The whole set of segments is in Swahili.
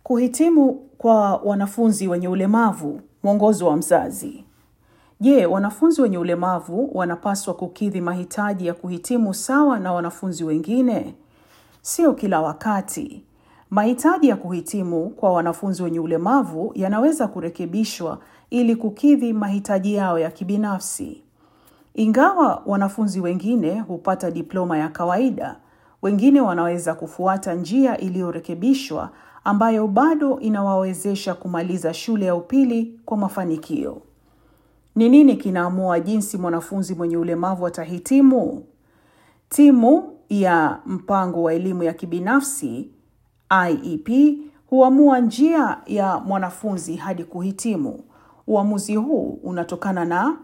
Kuhitimu kwa wanafunzi wenye ulemavu, mwongozo wa mzazi. Je, wanafunzi wenye ulemavu wanapaswa kukidhi mahitaji ya kuhitimu sawa na wanafunzi wengine? Sio kila wakati. Mahitaji ya kuhitimu kwa wanafunzi wenye ulemavu yanaweza kurekebishwa ili kukidhi mahitaji yao ya kibinafsi. Ingawa wanafunzi wengine hupata diploma ya kawaida, wengine wanaweza kufuata njia iliyorekebishwa ambayo bado inawawezesha kumaliza shule ya upili kwa mafanikio. Ni nini kinaamua jinsi mwanafunzi mwenye ulemavu atahitimu? Timu ya mpango wa elimu ya kibinafsi, IEP, huamua njia ya mwanafunzi hadi kuhitimu. Uamuzi huu unatokana na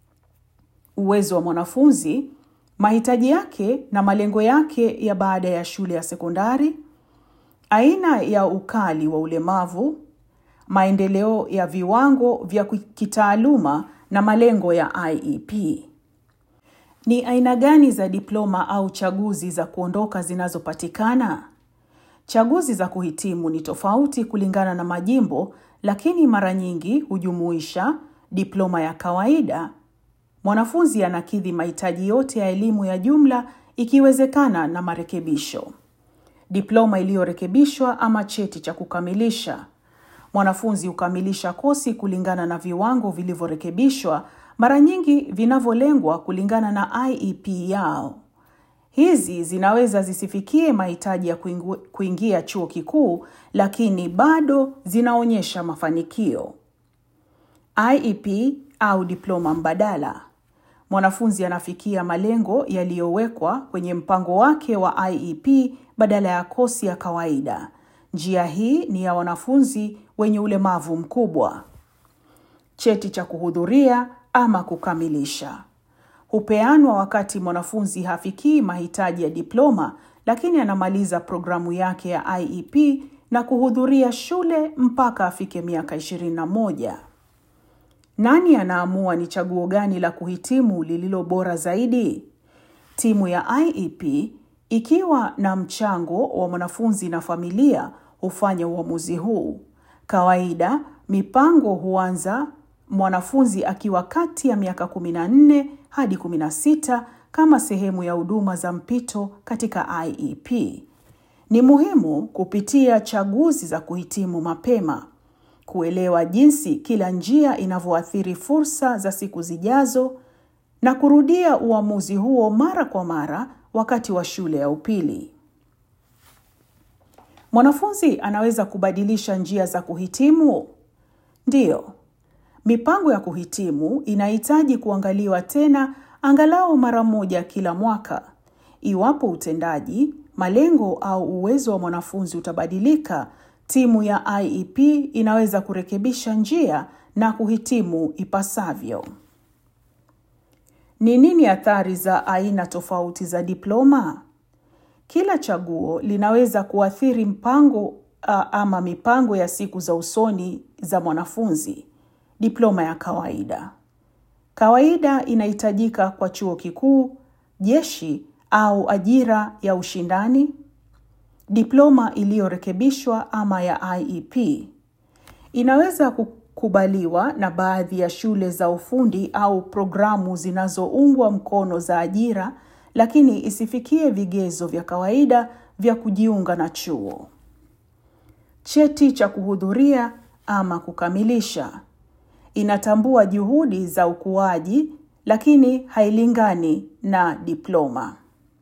uwezo wa mwanafunzi, mahitaji yake na malengo yake ya baada ya shule ya sekondari, aina ya ukali wa ulemavu, maendeleo ya viwango vya kitaaluma na malengo ya IEP. Ni aina gani za diploma au chaguzi za kuondoka zinazopatikana? Chaguzi za kuhitimu ni tofauti kulingana na majimbo, lakini mara nyingi hujumuisha diploma ya kawaida. Mwanafunzi anakidhi mahitaji yote ya elimu ya jumla ikiwezekana na marekebisho. Diploma iliyorekebishwa ama cheti cha kukamilisha. Mwanafunzi hukamilisha kosi kulingana na viwango vilivyorekebishwa, mara nyingi vinavyolengwa kulingana na IEP yao. Hizi zinaweza zisifikie mahitaji ya kuingia chuo kikuu, lakini bado zinaonyesha mafanikio. IEP au diploma mbadala. Mwanafunzi anafikia malengo yaliyowekwa kwenye mpango wake wa IEP badala ya kosi ya kawaida. Njia hii ni ya wanafunzi wenye ulemavu mkubwa. Cheti cha kuhudhuria ama kukamilisha. Hupeanwa wakati mwanafunzi hafikii mahitaji ya diploma, lakini anamaliza programu yake ya IEP na kuhudhuria shule mpaka afike miaka 21. Nani anaamua ni chaguo gani la kuhitimu lililo bora zaidi? Timu ya IEP, ikiwa na mchango wa mwanafunzi na familia, hufanya uamuzi huu. Kawaida, mipango huanza mwanafunzi akiwa kati ya miaka 14 hadi 16 kama sehemu ya huduma za mpito katika IEP. Ni muhimu kupitia chaguzi za kuhitimu mapema, kuelewa jinsi kila njia inavyoathiri fursa za siku zijazo na kurudia uamuzi huo mara kwa mara wakati wa shule ya upili. Mwanafunzi anaweza kubadilisha njia za kuhitimu? Ndiyo. Mipango ya kuhitimu inahitaji kuangaliwa tena angalau mara moja kila mwaka. Iwapo utendaji, malengo au uwezo wa mwanafunzi utabadilika, timu ya IEP inaweza kurekebisha njia na kuhitimu ipasavyo. Ni nini athari za aina tofauti za diploma? Kila chaguo linaweza kuathiri mpango ama mipango ya siku za usoni za mwanafunzi. Diploma ya kawaida. Kawaida inahitajika kwa chuo kikuu, jeshi au ajira ya ushindani. Diploma iliyorekebishwa ama ya IEP. Inaweza kukubaliwa na baadhi ya shule za ufundi au programu zinazoungwa mkono za ajira, lakini isifikie vigezo vya kawaida vya kujiunga na chuo. Cheti cha kuhudhuria ama kukamilisha. Inatambua juhudi za ukuaji, lakini hailingani na diploma.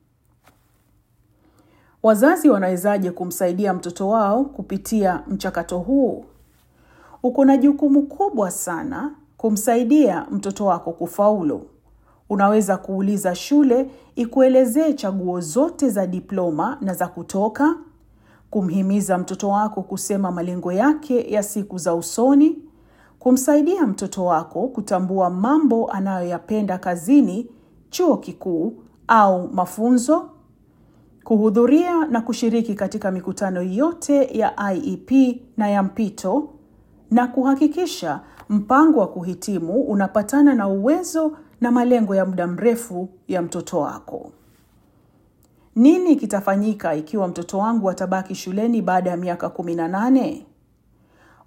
Wazazi wanawezaje kumsaidia mtoto wao kupitia mchakato huu? Uko na jukumu kubwa sana kumsaidia mtoto wako kufaulu. Unaweza kuuliza shule ikuelezee chaguo zote za diploma na za kutoka, kumhimiza mtoto wako kusema malengo yake ya siku za usoni, kumsaidia mtoto wako kutambua mambo anayoyapenda kazini, chuo kikuu au mafunzo, kuhudhuria na kushiriki katika mikutano yote ya IEP na ya mpito, na kuhakikisha mpango wa kuhitimu unapatana na uwezo na malengo ya muda mrefu ya mtoto wako. Nini kitafanyika ikiwa mtoto wangu atabaki shuleni baada ya miaka 18?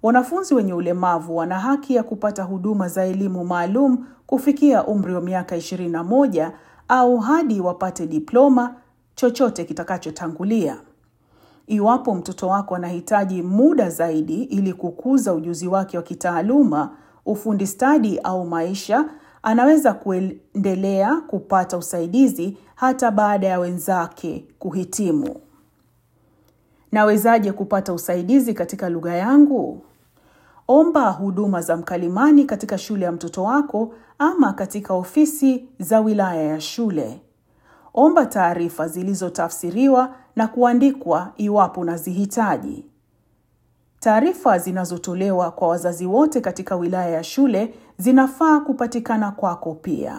Wanafunzi wenye ulemavu wana haki ya kupata huduma za elimu maalum kufikia umri wa miaka 21 au hadi wapate diploma, chochote kitakachotangulia. Iwapo mtoto wako anahitaji muda zaidi ili kukuza ujuzi wake wa kitaaluma, ufundi stadi au maisha, anaweza kuendelea kupata usaidizi hata baada ya wenzake kuhitimu. Nawezaje kupata usaidizi katika lugha yangu? Omba huduma za mkalimani katika shule ya mtoto wako ama katika ofisi za wilaya ya shule. Omba taarifa zilizotafsiriwa na kuandikwa iwapo unazihitaji. Taarifa zinazotolewa kwa wazazi wote katika wilaya ya shule zinafaa kupatikana kwako pia.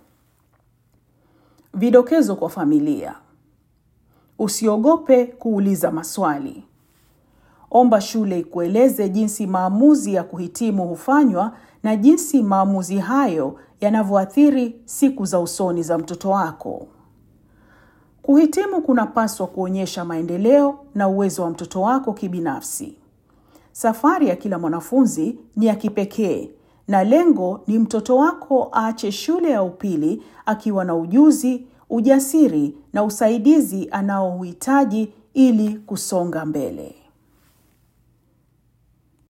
Vidokezo kwa familia. Usiogope kuuliza maswali. Omba shule ikueleze jinsi maamuzi ya kuhitimu hufanywa na jinsi maamuzi hayo yanavyoathiri siku za usoni za mtoto wako. Kuhitimu kunapaswa kuonyesha maendeleo na uwezo wa mtoto wako kibinafsi. Safari ya kila mwanafunzi ni ya kipekee na lengo ni mtoto wako aache shule ya upili akiwa na ujuzi, ujasiri na usaidizi anaohitaji ili kusonga mbele.